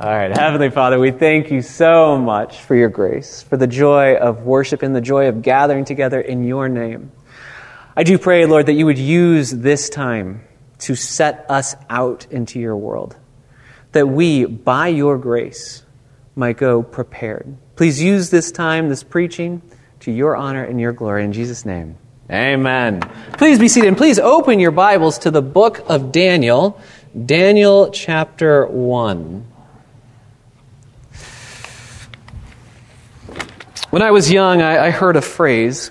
All right, Heavenly Father, we thank you so much for your grace, for the joy of worship and the joy of gathering together in your name. I do pray, Lord, that you would use this time to set us out into your world, that we, by your grace, might go prepared. Please use this time, this preaching, to your honor and your glory. In Jesus' name, amen. Please be seated and please open your Bibles to the book of Daniel, Daniel chapter 1. When I was young, I heard a phrase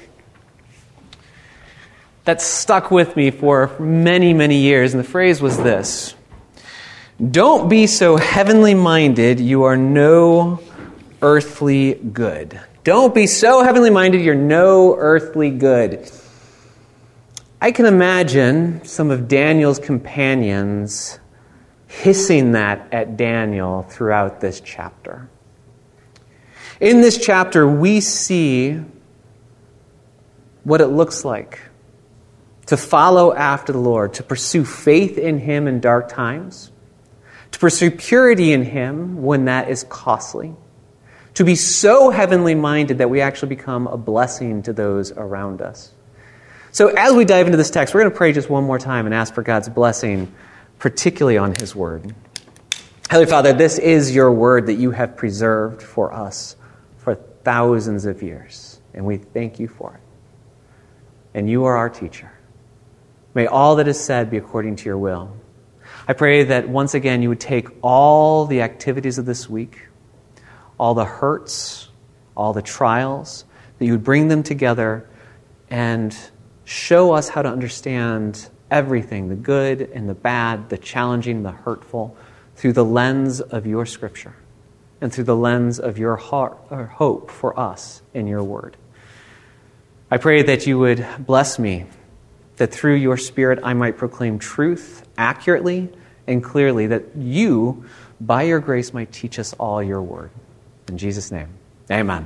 that stuck with me for many, many years, and the phrase was this: don't be so heavenly minded, you are no earthly good. Don't be so heavenly minded, you're no earthly good. I can imagine some of Daniel's companions hissing that at Daniel throughout this chapter. In this chapter, we see what it looks like to follow after the Lord, to pursue faith in Him in dark times, to pursue purity in Him when that is costly, to be so heavenly minded that we actually become a blessing to those around us. So as we dive into this text, we're going to pray just one more time and ask for God's blessing, particularly on His Word. Heavenly Father, this is your Word that you have preserved for us for thousands of years, and we thank you for it. And you are our teacher. May all that is said be according to your will. I pray that once again you would take all the activities of this week, all the hurts, all the trials, that you would bring them together and show us how to understand everything, the good and the bad, the challenging, the hurtful, through the lens of your Scripture and through the lens of your heart or hope for us in your Word. I pray that you would bless me, that through your Spirit I might proclaim truth accurately and clearly, that you, by your grace, might teach us all your Word. In Jesus' name, amen.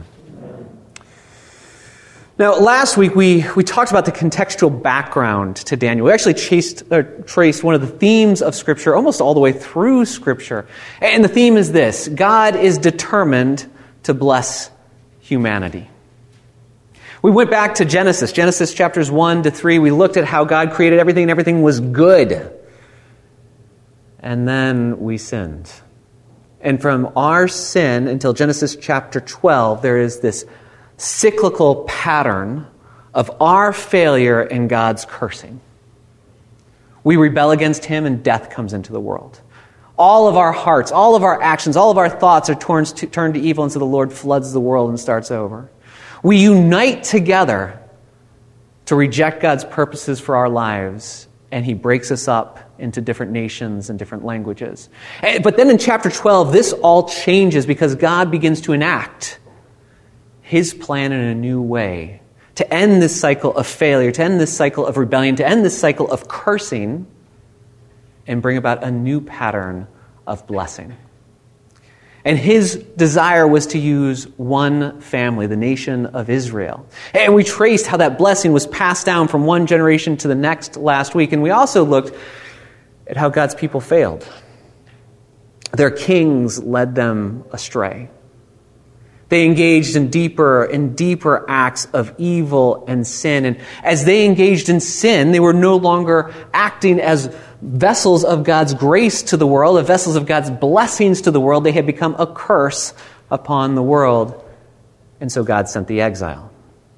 Now, last week we talked about the contextual background to Daniel. We actually traced one of the themes of Scripture almost all the way through Scripture. And the theme is this: God is determined to bless humanity. We went back to Genesis chapters 1 to 3. We looked at how God created everything and everything was good. And then we sinned. And from our sin until Genesis chapter 12, there is this cyclical pattern of our failure and God's cursing. We rebel against Him and death comes into the world. All of our hearts, all of our actions, all of our thoughts are turned to evil, and so the Lord floods the world and starts over. We unite together to reject God's purposes for our lives, and He breaks us up into different nations and different languages. But then in chapter 12, this all changes because God begins to enact His plan in a new way to end this cycle of failure, to end this cycle of rebellion, to end this cycle of cursing, and bring about a new pattern of blessing. And His desire was to use one family, the nation of Israel. And we traced how that blessing was passed down from one generation to the next last week. And we also looked at how God's people failed. Their kings led them astray. They engaged in deeper and deeper acts of evil and sin. And as they engaged in sin, they were no longer acting as vessels of God's grace to the world, as vessels of God's blessings to the world. They had become a curse upon the world. And so God sent the exile.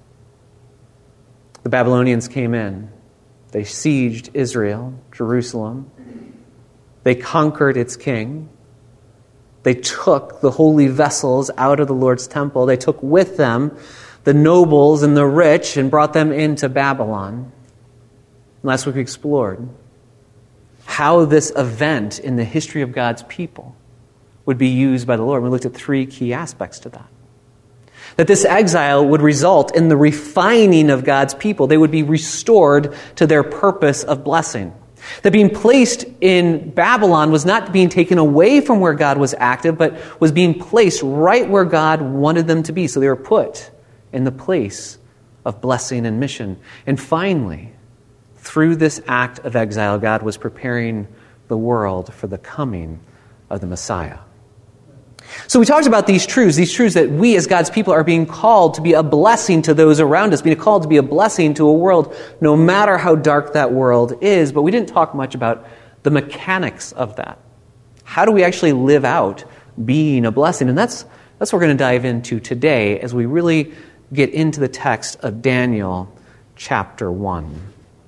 The Babylonians came in. They sieged Israel, Jerusalem. They conquered its king. They took the holy vessels out of the Lord's temple. They took with them the nobles and the rich and brought them into Babylon. Last week we explored how this event in the history of God's people would be used by the Lord. We looked at three key aspects to that. That this exile would result in the refining of God's people. They would be restored to their purpose of blessing. That being placed in Babylon was not being taken away from where God was active, but was being placed right where God wanted them to be. So they were put in the place of blessing and mission. And finally, through this act of exile, God was preparing the world for the coming of the Messiah. So we talked about these truths that we as God's people are being called to be a blessing to those around us, being called to be a blessing to a world, no matter how dark that world is. But we didn't talk much about the mechanics of that. How do we actually live out being a blessing? And that's what we're going to dive into today as we really get into the text of Daniel chapter 1.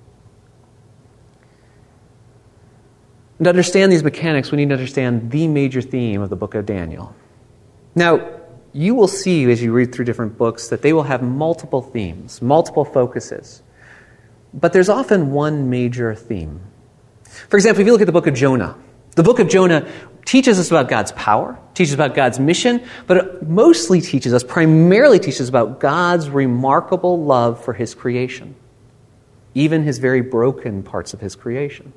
And to understand these mechanics, we need to understand the major theme of the book of Daniel. Now, you will see as you read through different books that they will have multiple themes, multiple focuses. But there's often one major theme. For example, if you look at the book of Jonah teaches us about God's power, teaches about God's mission, but it primarily teaches about God's remarkable love for his creation, even his very broken parts of his creation.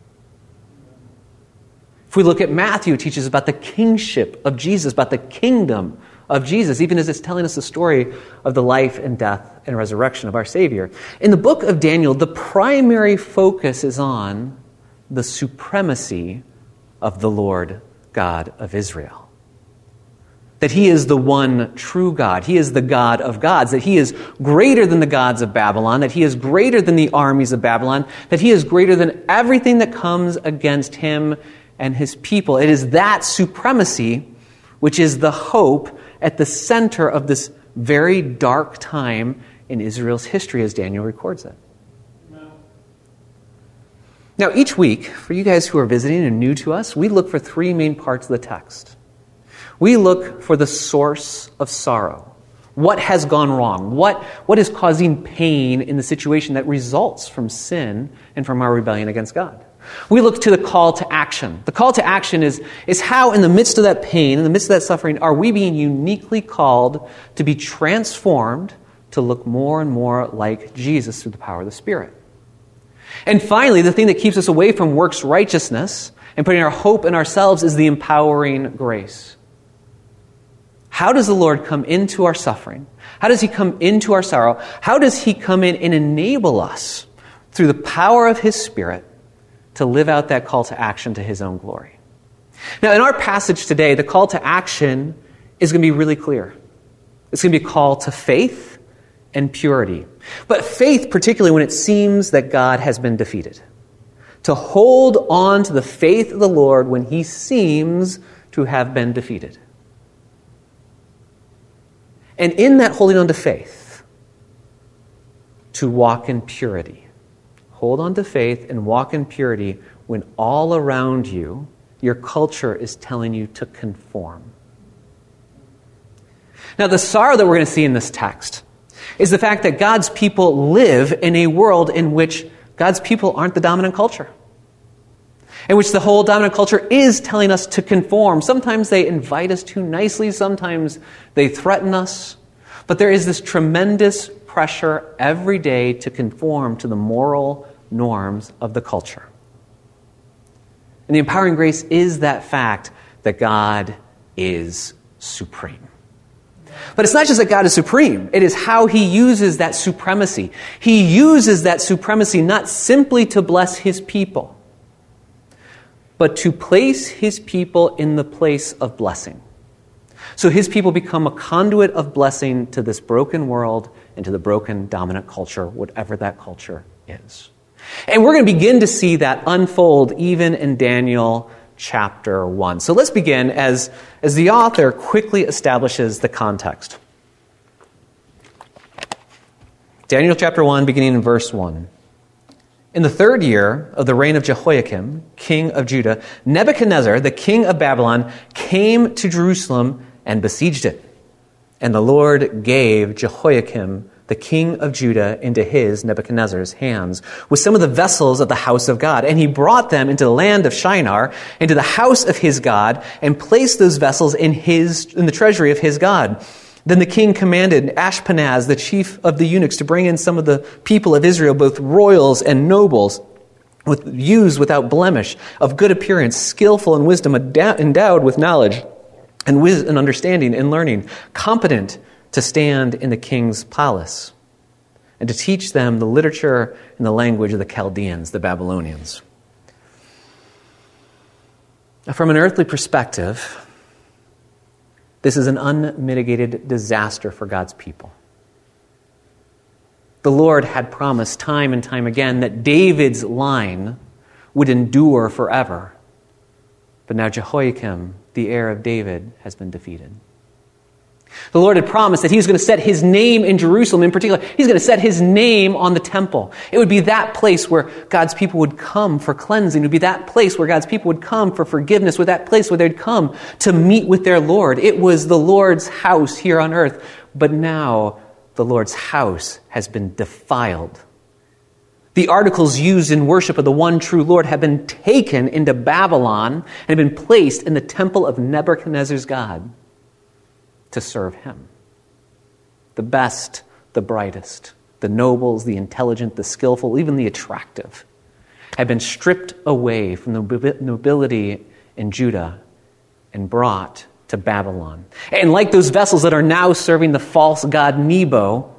If we look at Matthew, it teaches about the kingship of Jesus, about the kingdom of Jesus, even as it's telling us the story of the life and death and resurrection of our Savior. In the book of Daniel, the primary focus is on the supremacy of the Lord God of Israel. That he is the one true God. He is the God of gods. That he is greater than the gods of Babylon. That he is greater than the armies of Babylon. That he is greater than everything that comes against him and his people. It is that supremacy which is the hope at the center of this very dark time in Israel's history as Daniel records it. Now, each week, for you guys who are visiting and new to us, we look for three main parts of the text. We look for the source of sorrow. What has gone wrong? What is causing pain in the situation that results from sin and from our rebellion against God? We look to the call to action. The call to action is how in the midst of that pain, in the midst of that suffering, are we being uniquely called to be transformed to look more and more like Jesus through the power of the Spirit. And finally, the thing that keeps us away from works righteousness and putting our hope in ourselves is the empowering grace. How does the Lord come into our suffering? How does he come into our sorrow? How does he come in and enable us through the power of his Spirit to live out that call to action to his own glory? Now, in our passage today, the call to action is going to be really clear. It's going to be a call to faith and purity. But faith, particularly when it seems that God has been defeated. To hold on to the faith of the Lord when he seems to have been defeated. And in that holding on to faith, to walk in purity. Hold on to faith and walk in purity when all around you, your culture is telling you to conform. Now, the sorrow that we're going to see in this text is the fact that God's people live in a world in which God's people aren't the dominant culture. In which the whole dominant culture is telling us to conform. Sometimes they invite us too nicely. Sometimes they threaten us. But there is this tremendous pressure every day to conform to the moral norms of the culture. And the empowering grace is that fact that God is supreme. But it's not just that God is supreme. It is how he uses that supremacy. He uses that supremacy not simply to bless his people, but to place his people in the place of blessing. So his people become a conduit of blessing to this broken world and to the broken dominant culture, whatever that culture is. And we're going to begin to see that unfold even in Daniel chapter 1. So let's begin as the author quickly establishes the context. Daniel chapter 1, beginning in verse 1. In the 3rd year of the reign of Jehoiakim, king of Judah, Nebuchadnezzar, the king of Babylon, came to Jerusalem and besieged it. And the Lord gave Jehoiakim, the king of Judah, into his, Nebuchadnezzar's, hands with some of the vessels of the house of God. And he brought them into the land of Shinar, into the house of his God, and placed those vessels in the treasury of his God. Then the king commanded Ashpenaz, the chief of the eunuchs, to bring in some of the people of Israel, both royals and nobles, with youths without blemish, of good appearance, skillful in wisdom, endowed with knowledge and understanding and learning, competent to stand in the king's palace, and to teach them the literature and the language of the Chaldeans, the Babylonians. Now, from an earthly perspective, This is an unmitigated disaster for God's people. The Lord had promised time and time again that David's line would endure forever. But now Jehoiakim, the heir of David, has been defeated. The Lord had promised that he was going to set his name in Jerusalem. In particular, he's going to set his name on the temple. It would be that place where God's people would come for cleansing. It would be that place where God's people would come for forgiveness, with that place where they'd come to meet with their Lord. It was the Lord's house here on earth. But now the Lord's house has been defiled. The articles used in worship of the one true Lord have been taken into Babylon and have been placed in the temple of Nebuchadnezzar's God to serve him. The best, the brightest, the nobles, the intelligent, the skillful, even the attractive, have been stripped away from the nobility in Judah and brought to Babylon. And like those vessels that are now serving the false god Nebo,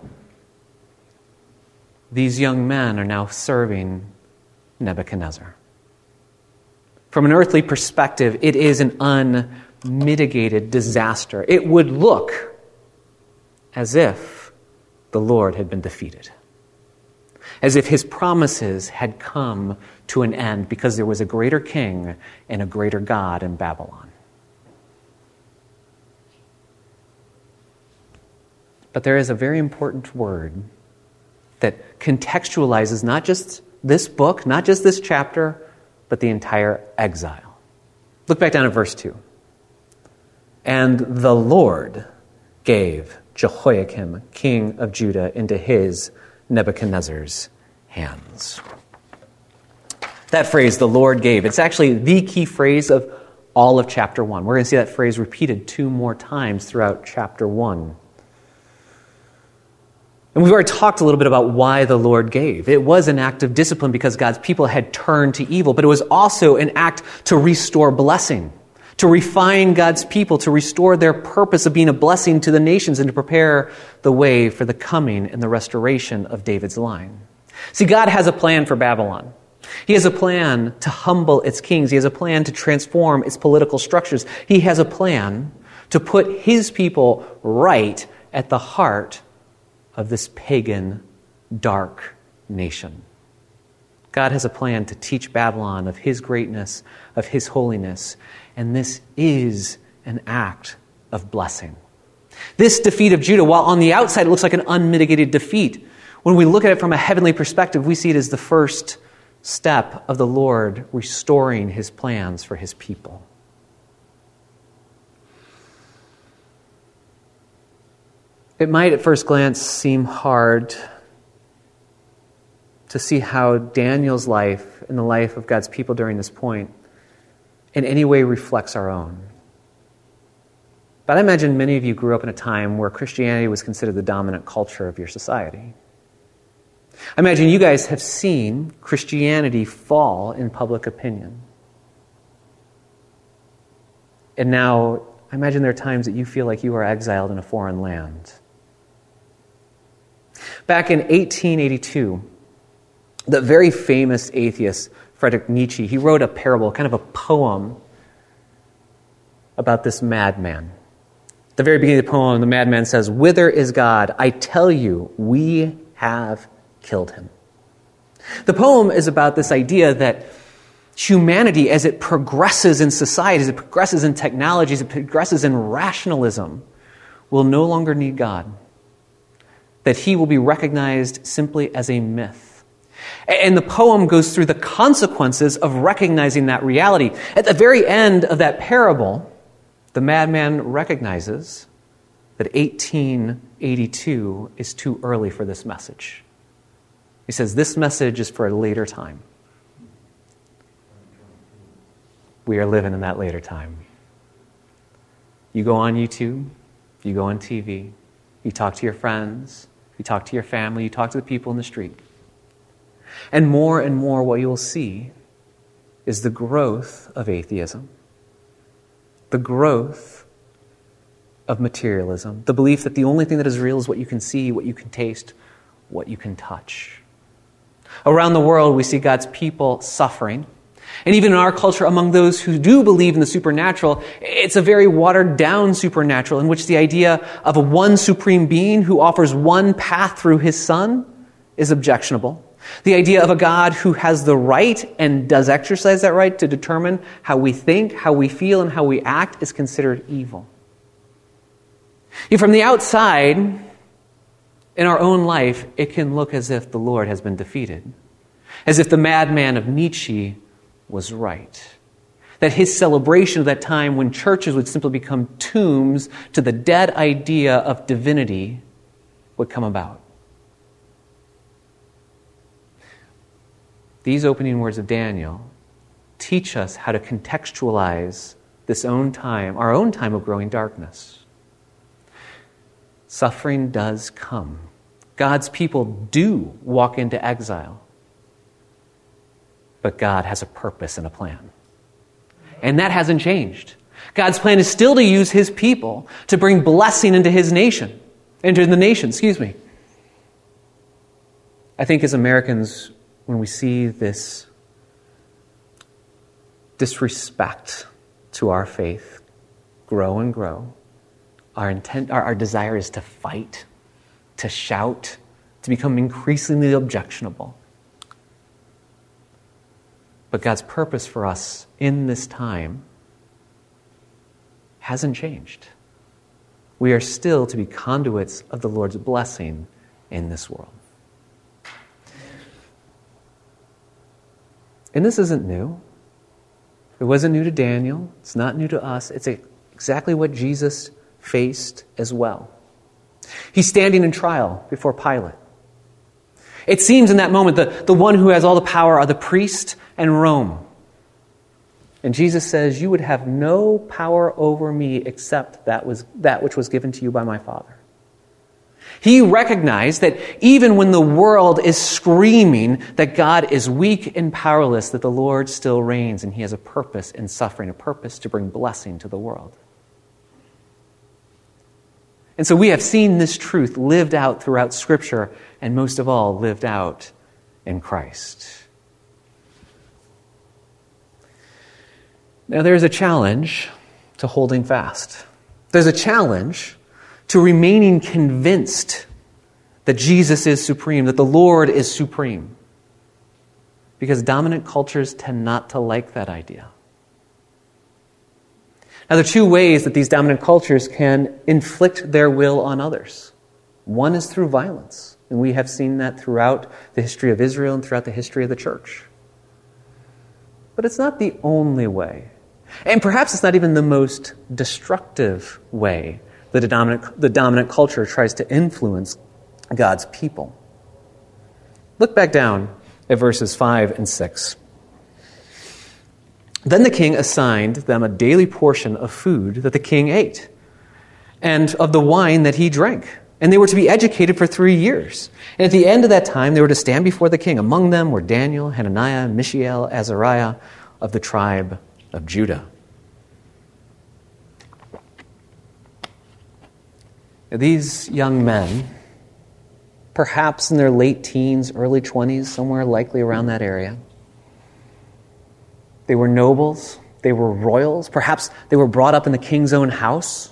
these young men are now serving Nebuchadnezzar. From an earthly perspective, it is an unmitigated disaster. It would look as if the Lord had been defeated, as if his promises had come to an end because there was a greater king and a greater God in Babylon. But there is a very important word that contextualizes not just this book, not just this chapter, but the entire exile. Look back down at verse 2. And the Lord gave Jehoiakim, king of Judah, into his, Nebuchadnezzar's, hands. That phrase, the Lord gave, it's actually the key phrase of all of chapter 1. We're going to see that phrase repeated 2 more times throughout chapter 1. And we've already talked a little bit about why the Lord gave. It was an act of discipline because God's people had turned to evil, but it was also an act to restore blessing, to refine God's people, to restore their purpose of being a blessing to the nations and to prepare the way for the coming and the restoration of David's line. See, God has a plan for Babylon. He has a plan to humble its kings. He has a plan to transform its political structures. He has a plan to put his people right at the heart of this pagan, dark nation. God has a plan to teach Babylon of his greatness, of his holiness, and this is an act of blessing. This defeat of Judah, while on the outside it looks like an unmitigated defeat, when we look at it from a heavenly perspective, we see it as the first step of the Lord restoring his plans for his people. It might at first glance seem hard to see how Daniel's life and the life of God's people during this point in any way reflects our own. But I imagine many of you grew up in a time where Christianity was considered the dominant culture of your society. I imagine you guys have seen Christianity fall in public opinion. And now, I imagine there are times that you feel like you are exiled in a foreign land. Back in 1882, the very famous atheist Friedrich Nietzsche, he wrote a parable, kind of a poem, about this madman. At the very beginning of the poem, the madman says, "Whither is God? I tell you, we have killed him." The poem is about this idea that humanity, as it progresses in society, as it progresses in technology, as it progresses in rationalism, will no longer need God. That he will be recognized simply as a myth. And the poem goes through the consequences of recognizing that reality. At the very end of that parable, the madman recognizes that 1882 is too early for this message. He says, this message is for a later time. We are living in that later time. You go on YouTube, you go on TV, you talk to your friends, you talk to your family, you talk to the people in the street. And more what you will see is the growth of atheism, the growth of materialism, the belief that the only thing that is real is what you can see, what you can taste, what you can touch. Around the world, we see God's people suffering And even in our culture, among those who do believe in the supernatural, it's a very watered-down supernatural in which the idea of a one supreme being who offers one path through his Son is objectionable. The idea of a God who has the right and does exercise that right to determine how we think, how we feel, and how we act is considered evil. From the outside, in our own life, it can look as if the Lord has been defeated, as if the madman of Nietzsche was right, that his celebration of that time when churches would simply become tombs to the dead idea of divinity would come about. These opening words of Daniel teach us how to contextualize this own time, our own time of growing darkness. Suffering does come. God's people do walk into exile. But God has a purpose and a plan. And that hasn't changed. God's plan is still to use his people to bring blessing into his nation. Into the nation, I think as Americans, when we see this disrespect to our faith grow and grow, our desire is to fight, to shout, to become increasingly objectionable. But God's purpose for us in this time hasn't changed. We are still to be conduits of the Lord's blessing in this world. And this isn't new. It wasn't new to Daniel. It's not new to us. It's exactly what Jesus faced as well. He's standing in trial before Pilate. It seems in that moment the one who has all the power are the priest and Rome. And Jesus says, you would have no power over me except that which was given to you by my Father. He recognized that even when the world is screaming that God is weak and powerless, that the Lord still reigns and he has a purpose in suffering, a purpose to bring blessing to the world. And so we have seen this truth lived out throughout Scripture, and most of all, lived out in Christ. Now, there's a challenge to holding fast. There's a challenge to remaining convinced that Jesus is supreme, that the Lord is supreme. Because dominant cultures tend not to like that idea. Now, there are two ways that these dominant cultures can inflict their will on others. One is through violence, and we have seen that throughout the history of Israel and throughout the history of the church. But it's not the only way. And perhaps it's not even the most destructive way that the dominant culture tries to influence God's people. Look back down at verses 5 and 6. Then the king assigned them a daily portion of food that the king ate, and of the wine that he drank. And they were to be educated for 3 years. And at the end of that time, they were to stand before the king. Among them were Daniel, Hananiah, Mishael, Azariah of the tribe of Judah. Now, these young men, perhaps in their late teens, early 20s, somewhere likely around that area, they were nobles, they were royals, perhaps they were brought up in the king's own house.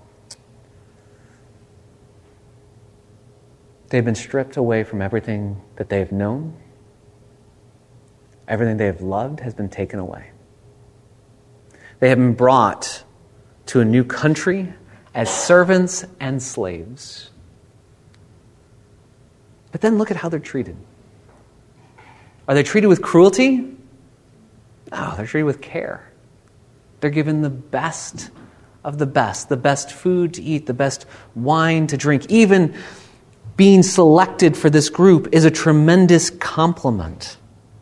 They've been stripped away from everything that they've known. Everything they have loved has been taken away. They have been brought to a new country as servants and slaves. But then look at how they're treated. Are they treated with cruelty? No, they're treated with care. They're given the best of the best food to eat, the best wine to drink. Even being selected for this group is a tremendous compliment.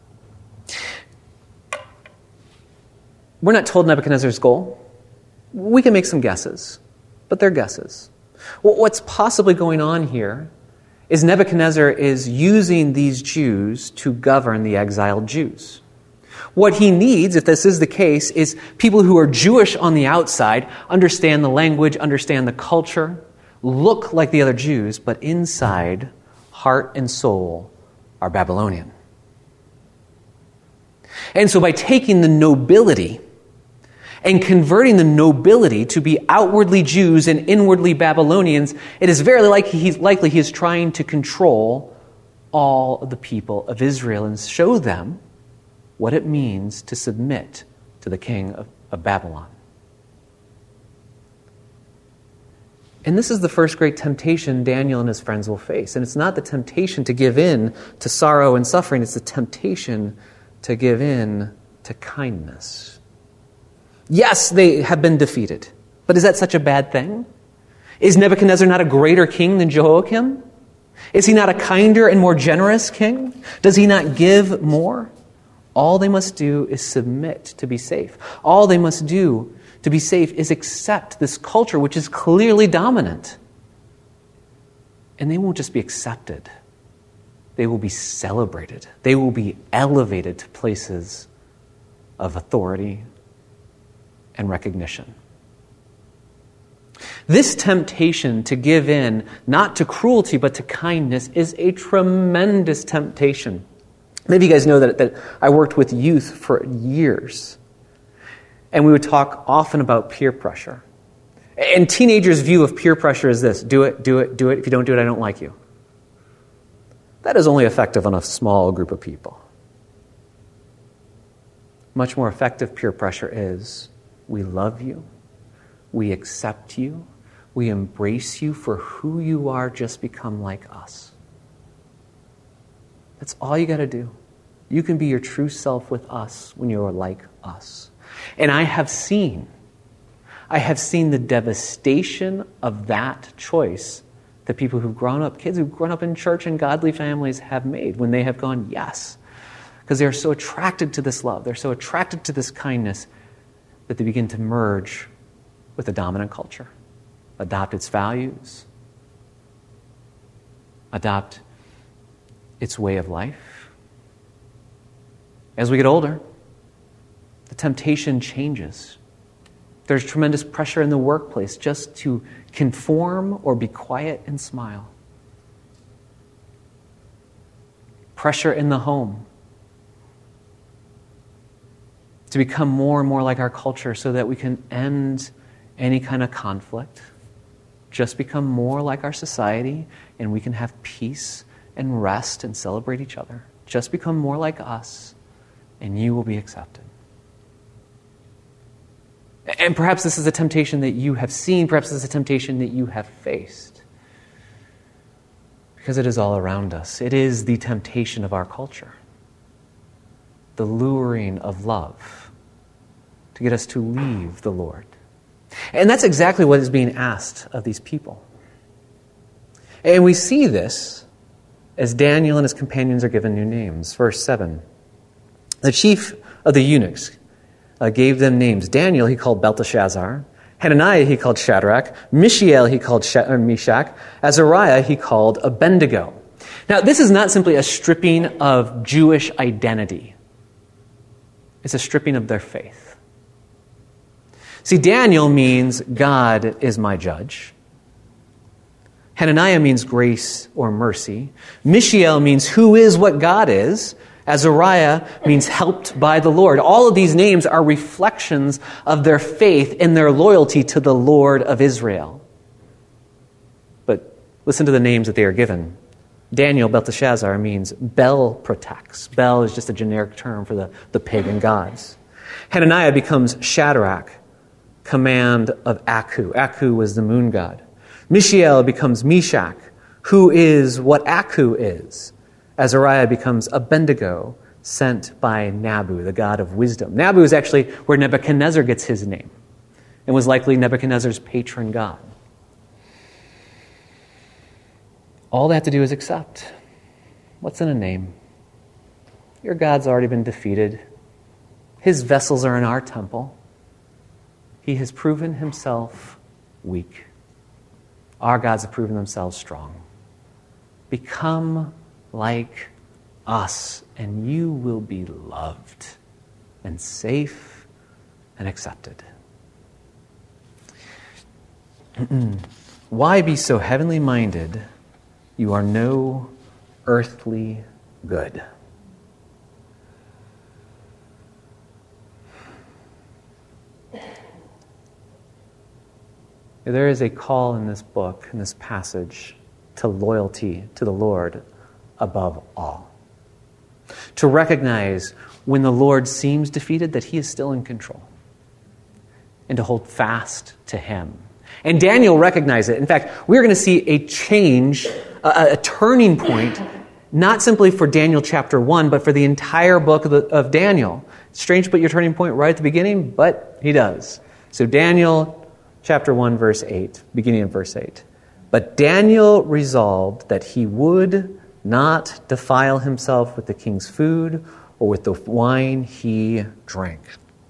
We're not told Nebuchadnezzar's goal. We can make some guesses, but they're guesses. What's possibly going on here is Nebuchadnezzar is using these Jews to govern the exiled Jews. What he needs, if this is the case, is people who are Jewish on the outside, understand the language, understand the culture, look like the other Jews, but inside, heart and soul, are Babylonian. And so by taking the nobility and converting the nobility to be outwardly Jews and inwardly Babylonians, it is very likely he is trying to control all of the people of Israel and show them what it means to submit to the king of Babylon. And this is the first great temptation Daniel and his friends will face. And it's not the temptation to give in to sorrow and suffering, it's the temptation to give in to kindness. Yes, they have been defeated, but is that such a bad thing? Is Nebuchadnezzar not a greater king than Jehoiakim? Is he not a kinder and more generous king? Does he not give more? All they must do is submit to be safe. All they must do to be safe is accept this culture which is clearly dominant. And they won't just be accepted. They will be celebrated. They will be elevated to places of authority and recognition. This temptation to give in, not to cruelty, but to kindness, is a tremendous temptation. Maybe you guys know that I worked with youth for years. And we would talk often about peer pressure. And teenagers' view of peer pressure is this: do it, do it, do it. If you don't do it, I don't like you. That is only effective on a small group of people. Much more effective peer pressure is, we love you, we accept you, we embrace you for who you are, just become like us. That's all you got to do. You can be your true self with us when you're like us. And I have seen the devastation of that choice that people who've grown up, kids who've grown up in church and godly families have made when they have gone yes. Because they're so attracted to this love, they're so attracted to this kindness that they begin to merge with the dominant culture, adopt its values, adopt its way of life. As we get older, the temptation changes. There's tremendous pressure in the workplace just to conform or be quiet and smile. Pressure in the home to become more and more like our culture so that we can end any kind of conflict, just become more like our society, and we can have peace and rest and celebrate each other. Just become more like us, and you will be accepted. And perhaps this is a temptation that you have seen, perhaps this is a temptation that you have faced. Because it is all around us. It is the temptation of our culture. The luring of love to get us to leave the Lord. And that's exactly what is being asked of these people. And we see this as Daniel and his companions are given new names. Verse 7. The chief of the eunuchs gave them names. Daniel he called Belteshazzar. Hananiah he called Shadrach. Mishael he called Meshach. Azariah he called Abednego. Now this is not simply a stripping of Jewish identity. It's a stripping of their faith. See, Daniel means God is my judge. Hananiah means grace or mercy. Mishael means who is what God is. Azariah means helped by the Lord. All of these names are reflections of their faith and their loyalty to the Lord of Israel. But listen to the names that they are given. Daniel, Belteshazzar, means Bel protects. Bel is just a generic term for the pagan gods. Hananiah becomes Shadrach, command of Aku. Aku was the moon god. Mishael becomes Meshach, who is what Aku is. Azariah becomes Abednego, sent by Nabu, the god of wisdom. Nabu is actually where Nebuchadnezzar gets his name and was likely Nebuchadnezzar's patron god. All they have to do is accept. What's in a name? Your God's already been defeated. His vessels are in our temple. He has proven himself weak. Our gods have proven themselves strong. Become like us, and you will be loved and safe and accepted. Why be so heavenly minded? You are no earthly good. There is a call in this book, in this passage, to loyalty to the Lord above all. To recognize when the Lord seems defeated that he is still in control. And to hold fast to him. And Daniel recognized it. In fact, we're going to see a change, a turning point, not simply for Daniel chapter 1, but for the entire book of Daniel. It's strange to put your turning point right at the beginning, but he does. So Daniel chapter 1, verse 8, beginning of verse 8. But Daniel resolved that he would not defile himself with the king's food or with the wine he drank.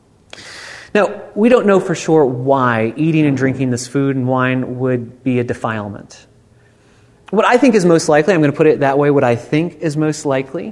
Now, we don't know for sure why eating and drinking this food and wine would be a defilement. What I think is most likely, I'm going to put it that way, what I think is most likely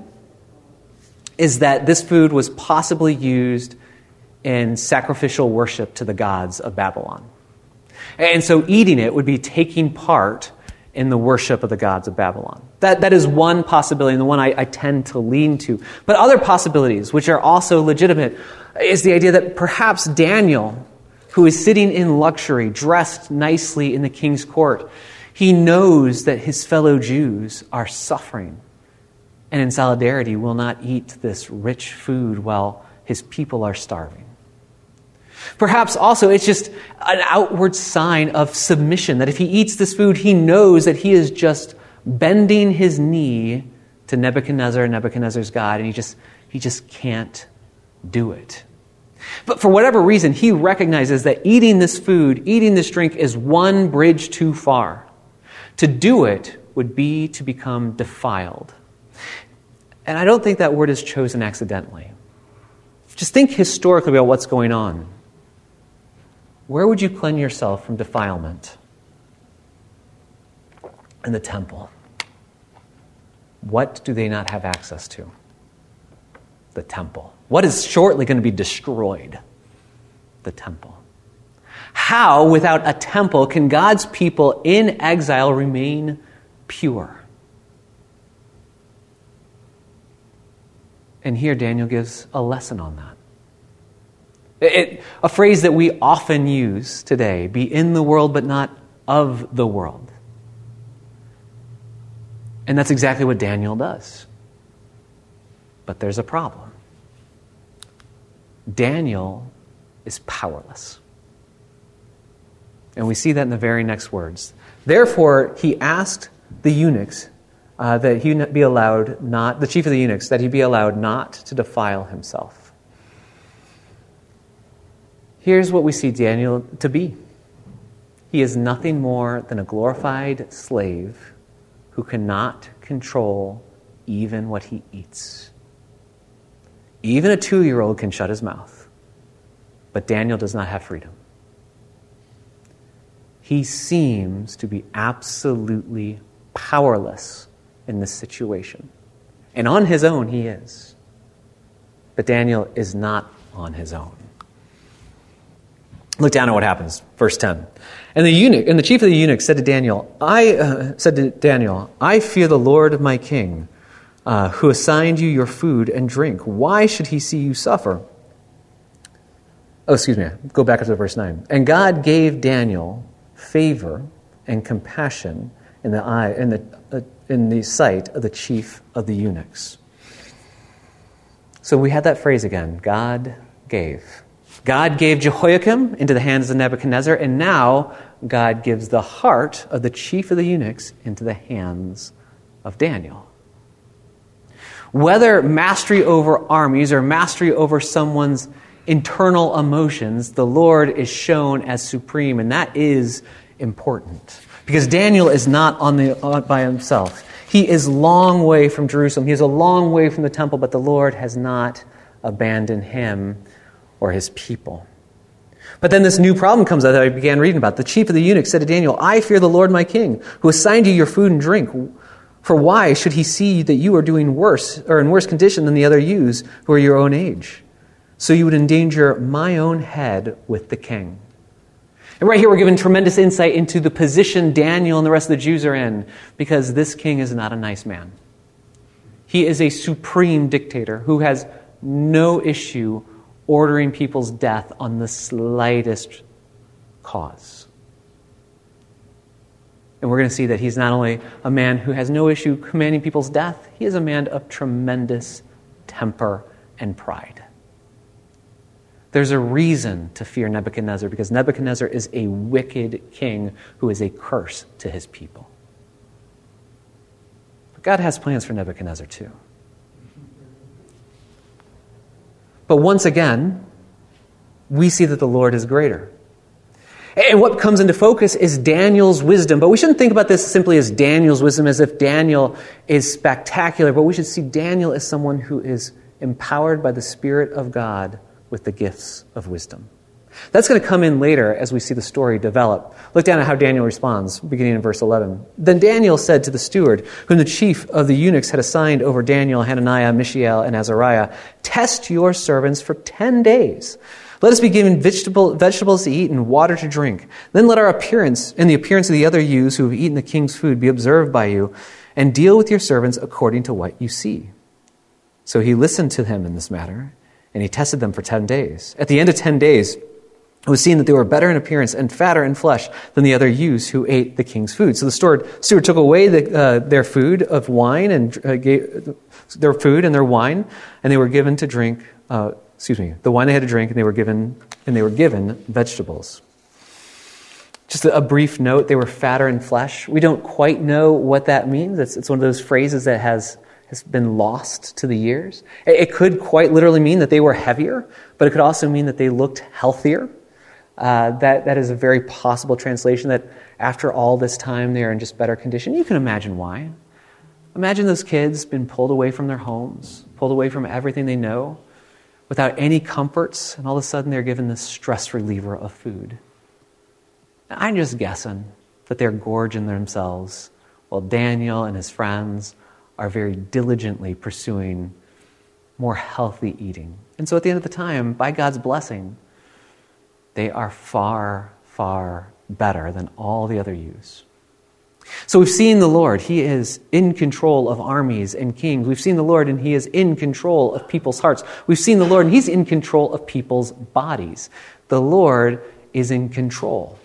is that this food was possibly used in sacrificial worship to the gods of Babylon. And so eating it would be taking part in the worship of the gods of Babylon. That is one possibility, and the one I tend to lean to. But other possibilities, which are also legitimate, is the idea that perhaps Daniel, who is sitting in luxury, dressed nicely in the king's court, he knows that his fellow Jews are suffering, and in solidarity will not eat this rich food while his people are starving. Perhaps also it's just an outward sign of submission, that if he eats this food, he knows that he is just bending his knee to Nebuchadnezzar, Nebuchadnezzar's God, and he just can't do it. But for whatever reason, he recognizes that eating this food, eating this drink is one bridge too far. To do it would be to become defiled. And I don't think that word is chosen accidentally. Just think historically about what's going on. Where would you cleanse yourself from defilement? In the temple. What do they not have access to? The temple. What is shortly going to be destroyed? The temple. How, without a temple, can God's people in exile remain pure? And here Daniel gives a lesson on that. A phrase that we often use today, be in the world but not of the world. And that's exactly what Daniel does. But there's a problem. Daniel is powerless. And we see that in the very next words. Therefore, he asked the eunuchs that he be allowed not, the chief of the eunuchs, that he be allowed not to defile himself. Here's what we see Daniel to be. He is nothing more than a glorified slave who cannot control even what he eats. Even a 2-year-old can shut his mouth, but Daniel does not have freedom. He seems to be absolutely powerless in this situation. And on his own, he is. But Daniel is not on his own. Look down at what happens. Verse 10. And the chief of the eunuchs said to Daniel, I fear the Lord my king, who assigned you your food and drink. Why should he see you suffer? Go back up to verse 9. And God gave Daniel favor and compassion in the sight of the chief of the eunuchs. So we had that phrase again. God gave. God gave Jehoiakim into the hands of Nebuchadnezzar, and now God gives the heart of the chief of the eunuchs into the hands of Daniel. Whether mastery over armies or mastery over someone's internal emotions, the Lord is shown as supreme, and that is important. Because Daniel is not by himself. He is a long way from Jerusalem. He is a long way from the temple, but the Lord has not abandoned him or his people. But then this new problem comes out that I began reading about. The chief of the eunuchs said to Daniel, I fear the Lord my king, who assigned you your food and drink. For why should he see that you are doing worse, or in worse condition than the other youths who are your own age? So you would endanger my own head with the king. And right here we're given tremendous insight into the position Daniel and the rest of the Jews are in, because this king is not a nice man. He is a supreme dictator who has no issue ordering people's death on the slightest cause. And we're going to see that he's not only a man who has no issue commanding people's death, he is a man of tremendous temper and pride. There's a reason to fear Nebuchadnezzar, because Nebuchadnezzar is a wicked king who is a curse to his people. But God has plans for Nebuchadnezzar too. But once again, we see that the Lord is greater. And what comes into focus is Daniel's wisdom. But we shouldn't think about this simply as Daniel's wisdom, as if Daniel is spectacular. But we should see Daniel as someone who is empowered by the Spirit of God with the gifts of wisdom. That's going to come in later as we see the story develop. Look down at how Daniel responds, beginning in verse 11. Then Daniel said to the steward, whom the chief of the eunuchs had assigned over Daniel, Hananiah, Mishael, and Azariah, "Test your servants for 10 days. Let us be given vegetables to eat and water to drink. Then let our appearance and the appearance of the other youths who have eaten the king's food be observed by you, and deal with your servants according to what you see." So he listened to him in this matter, and he tested them for 10 days. At the end of 10 days, it was seen that they were better in appearance and fatter in flesh than the other youths who ate the king's food. So the steward took away their food of wine and gave their food and their wine, and they were given to drink. The wine they had to drink, and they were given vegetables. Just a brief note: they were fatter in flesh. We don't quite know what that means. It's one of those phrases that has been lost to the years. It could quite literally mean that they were heavier, but it could also mean that they looked healthier. That is a very possible translation, that after all this time they are in just better condition. You can imagine why. Imagine those kids been pulled away from their homes, pulled away from everything they know, without any comforts, and all of a sudden they're given this stress reliever of food. Now, I'm just guessing that they're gorging themselves while Daniel and his friends are very diligently pursuing more healthy eating. And so at the end of the time, by God's blessing, they are far, far better than all the other youths. So we've seen the Lord. He is in control of armies and kings. We've seen the Lord, and he is in control of people's hearts. We've seen the Lord, and he's in control of people's bodies. The Lord is in control.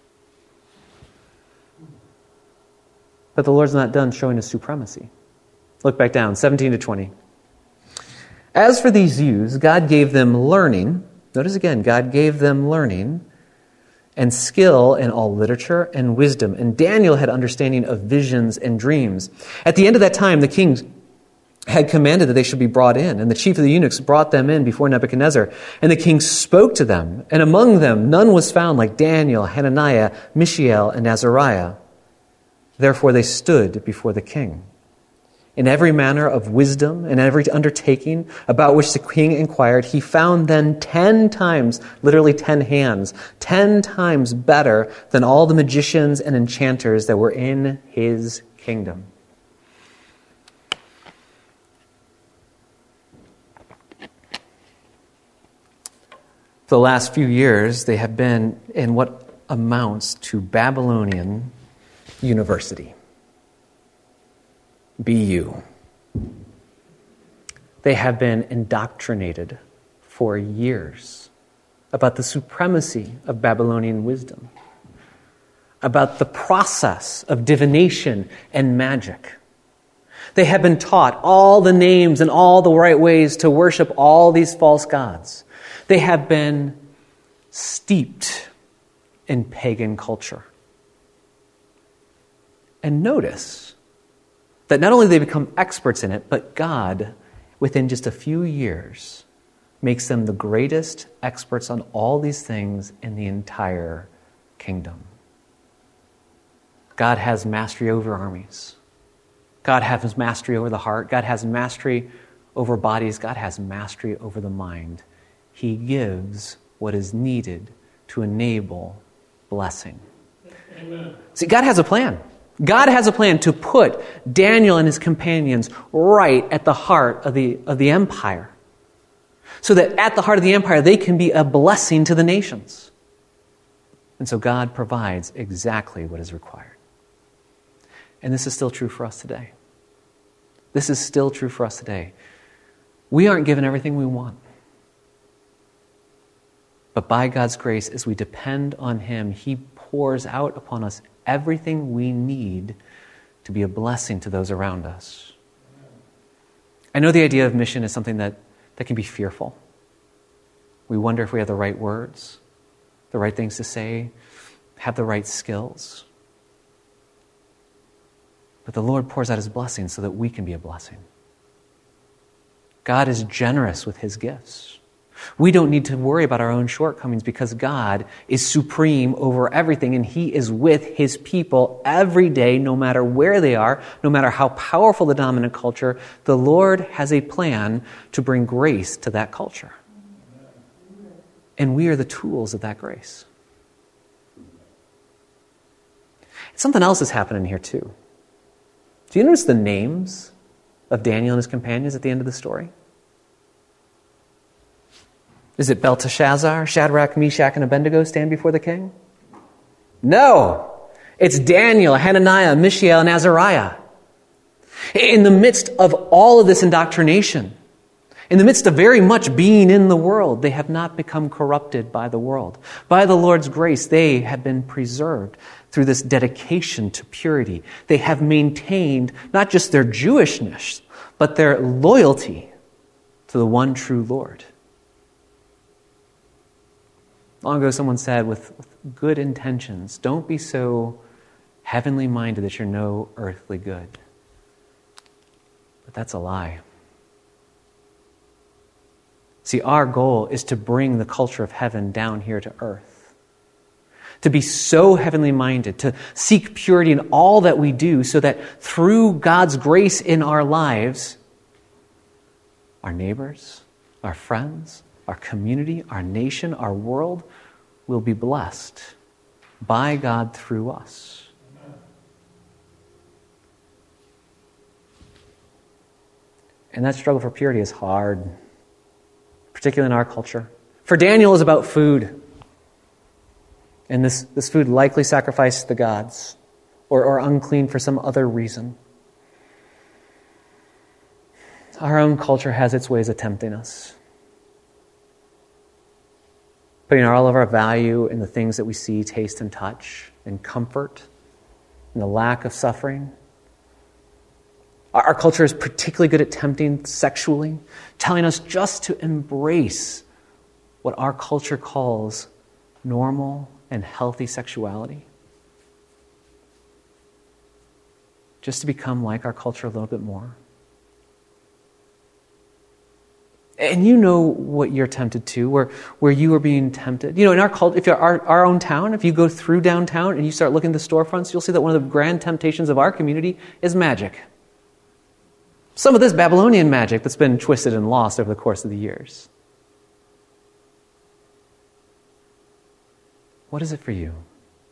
But the Lord's not done showing his supremacy. Look back down, 17 to 20. As for these youths, God gave them learning. Notice again, God gave them learning and skill in all literature and wisdom. And Daniel had understanding of visions and dreams. At the end of that time, the king had commanded that they should be brought in. And the chief of the eunuchs brought them in before Nebuchadnezzar. And the king spoke to them. And among them, none was found like Daniel, Hananiah, Mishael, and Azariah. Therefore they stood before the king. In every manner of wisdom and every undertaking about which the king inquired, he found then 10 times, literally 10 hands, 10 times better than all the magicians and enchanters that were in his kingdom. For the last few years, they have been in what amounts to Babylonian University. BU. They have been indoctrinated for years about the supremacy of Babylonian wisdom, about the process of divination and magic. They have been taught all the names and all the right ways to worship all these false gods. They have been steeped in pagan culture. And notice that not only do they become experts in it, but God, within just a few years, makes them the greatest experts on all these things in the entire kingdom. God has mastery over armies. God has mastery over the heart. God has mastery over bodies. God has mastery over the mind. He gives what is needed to enable blessing. Amen. See, God has a plan. God has a plan to put Daniel and his companions right at the heart of the empire, so that at the heart of the empire they can be a blessing to the nations. And so God provides exactly what is required. And this is still true for us today. This is still true for us today. We aren't given everything we want. But by God's grace, as we depend on him, he pours out upon us everything we need to be a blessing to those around us. I know the idea of mission is something that can be fearful. We wonder if we have the right words, the right things to say, have the right skills. But the Lord pours out his blessings so that we can be a blessing. God is generous with his gifts. We don't need to worry about our own shortcomings because God is supreme over everything, and he is with his people every day, no matter where they are, no matter how powerful the dominant culture. The Lord has a plan to bring grace to that culture. And we are the tools of that grace. Something else is happening here too. Do you notice the names of Daniel and his companions at the end of the story? Is it Belteshazzar, Shadrach, Meshach, and Abednego stand before the king? No. It's Daniel, Hananiah, Mishael, and Azariah. In the midst of all of this indoctrination, in the midst of very much being in the world, they have not become corrupted by the world. By the Lord's grace, they have been preserved through this dedication to purity. They have maintained not just their Jewishness, but their loyalty to the one true Lord. Long ago, someone said, with good intentions, don't be so heavenly minded that you're no earthly good. But that's a lie. See, our goal is to bring the culture of heaven down here to earth. To be so heavenly minded, to seek purity in all that we do, so that through God's grace in our lives, our neighbors, our friends, our community, our nation, our world will be blessed by God through us. And that struggle for purity is hard, particularly in our culture. For Daniel, is about food. And this food likely sacrificed to the gods or unclean for some other reason. Our own culture has its ways of tempting us. Putting all of our value in the things that we see, taste, and touch, and comfort, and the lack of suffering. Our culture is particularly good at tempting sexually, telling us just to embrace what our culture calls normal and healthy sexuality. Just to become like our culture a little bit more. And you know what you're tempted to, where you are being tempted. You know, in our culture, if you're our own town, if you go through downtown and you start looking at the storefronts, you'll see that one of the grand temptations of our community is magic. Some of this Babylonian magic that's been twisted and lost over the course of the years. What is it for you?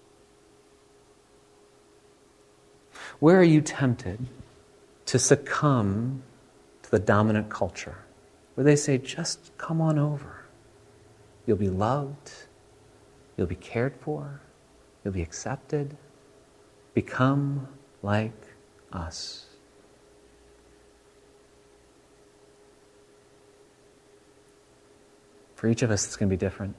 Where are you tempted to succumb to the dominant culture? Where they say, just come on over. You'll be loved. You'll be cared for. You'll be accepted. Become like us. For each of us, it's going to be different.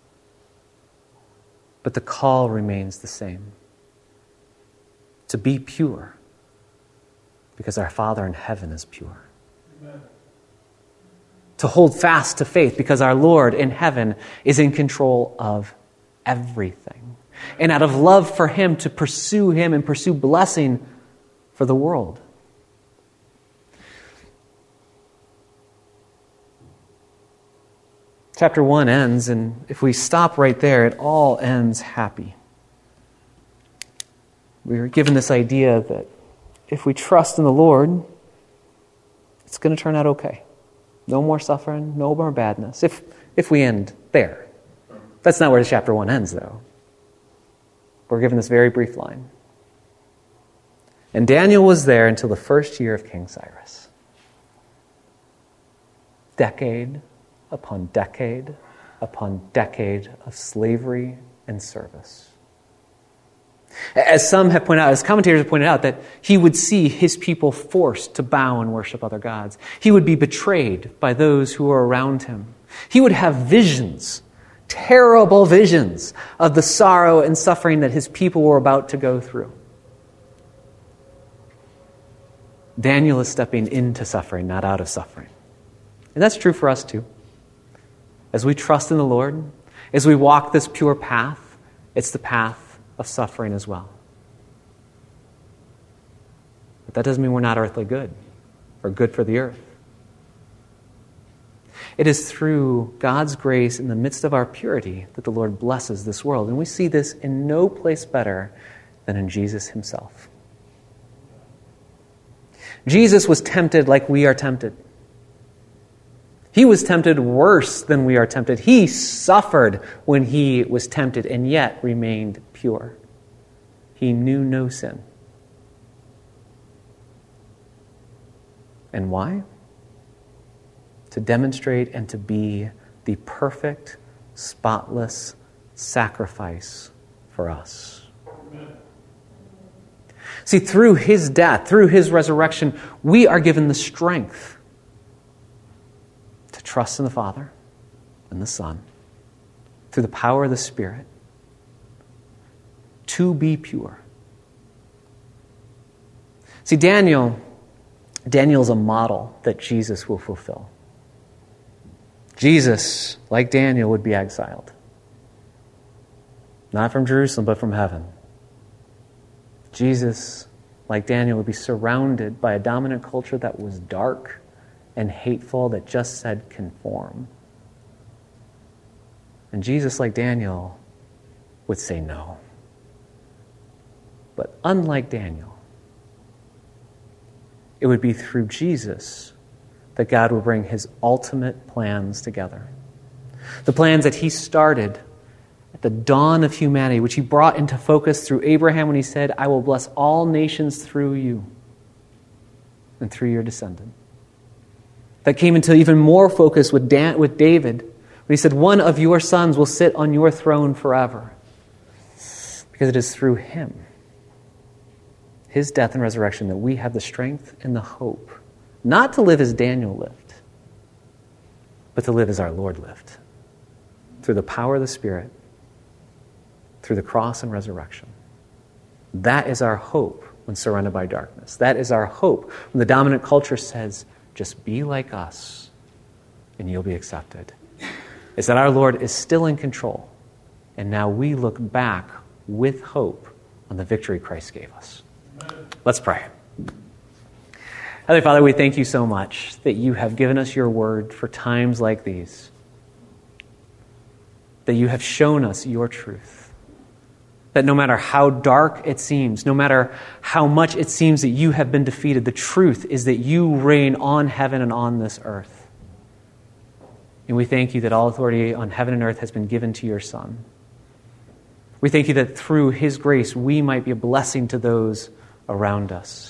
But the call remains the same. To be pure. Because our Father in heaven is pure. Amen. To hold fast to faith because our Lord in heaven is in control of everything. And out of love for him, to pursue him and pursue blessing for the world. Chapter 1 ends, and if we stop right there, it all ends happy. We are given this idea that if we trust in the Lord, it's going to turn out okay. No more suffering, no more badness, if we end there. That's not where chapter 1 ends, though. We're given this very brief line. And Daniel was there until the first year of King Cyrus. Decade upon decade upon decade of slavery and service. As some have pointed out, as commentators have pointed out, that he would see his people forced to bow and worship other gods. He would be betrayed by those who were around him. He would have visions terrible visions of the sorrow and suffering that his people were about to go through. Daniel is stepping into suffering, not out of suffering. And that's true for us too. As we trust in the Lord, as we walk this pure path, it's the path of suffering as well. But that doesn't mean we're not earthly good or good for the earth. It is through God's grace in the midst of our purity that the Lord blesses this world. And we see this in no place better than in Jesus himself. Jesus was tempted like we are tempted. He was tempted worse than we are tempted. He suffered when he was tempted and yet remained pure. He knew no sin. And why? To demonstrate and to be the perfect, spotless sacrifice for us. See, through his death, through his resurrection, we are given the strength to trust in the Father and the Son, through the power of the Spirit, to be pure. See, Daniel's a model that Jesus will fulfill. Jesus, like Daniel, would be exiled. Not from Jerusalem, but from heaven. Jesus, like Daniel, would be surrounded by a dominant culture that was dark and hateful, that just said conform. And Jesus, like Daniel, would say no. But unlike Daniel, it would be through Jesus that God will bring his ultimate plans together. The plans that he started at the dawn of humanity, which he brought into focus through Abraham when he said, I will bless all nations through you and through your descendant. That came into even more focus with David, when he said, one of your sons will sit on your throne forever. Because it is through him, his death and resurrection, that we have the strength and the hope, not to live as Daniel lived, but to live as our Lord lived, through the power of the Spirit, through the cross and resurrection. That is our hope when surrounded by darkness. That is our hope when the dominant culture says, just be like us and you'll be accepted. Is that our Lord is still in control, and now we look back with hope on the victory Christ gave us. Let's pray. Heavenly Father, we thank you so much that you have given us your word for times like these, that you have shown us your truth. That no matter how dark it seems, no matter how much it seems that you have been defeated, the truth is that you reign on heaven and on this earth. And we thank you that all authority on heaven and earth has been given to your Son. We thank you that through his grace we might be a blessing to those around us.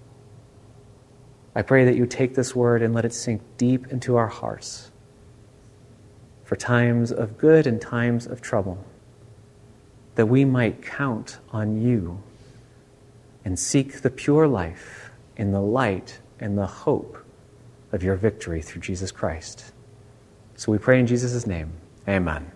I pray that you take this word and let it sink deep into our hearts for times of good and times of trouble, that we might count on you and seek the pure life in the light and the hope of your victory through Jesus Christ. So we pray in Jesus' name. Amen.